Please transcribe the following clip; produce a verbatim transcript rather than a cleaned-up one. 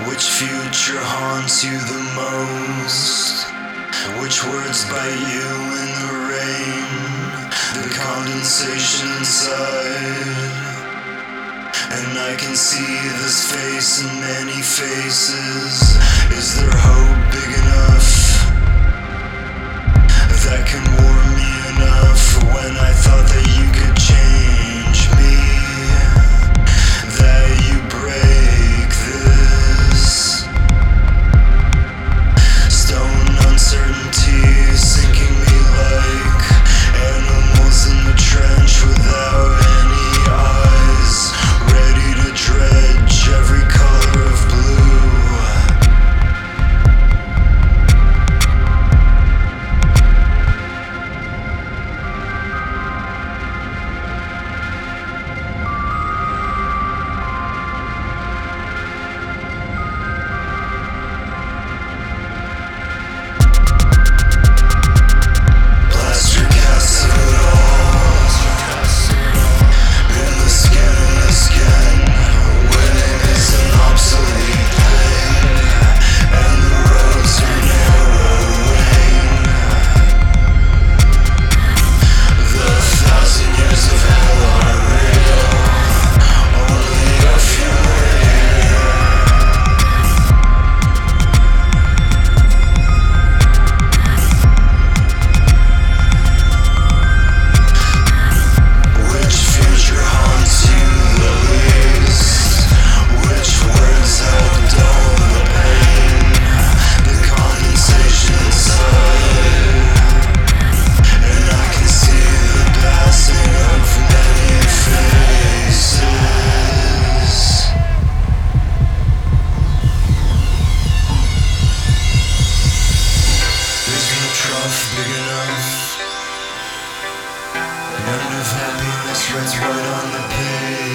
Which future haunts you the most? Which words bite you in the rain? The condensation inside. And I can see this face in many faces. Is there hope big enough that can warm me enough when I thought that you could change me? That you break this stone uncertainty, sinking me like animals in the trench without any eyes, ready to dredge every color of blue. Plaster casts of it all in the skin, in the skin. Winning is an obsolete thing, and the roads are narrowing. The thousand years of hell are real, only a few are here. Which future haunts you the least? Which words help dull the pain? The condensation inside. And I can see the passing of many faces. There's no trough big enough. None of happiness writes right on the page.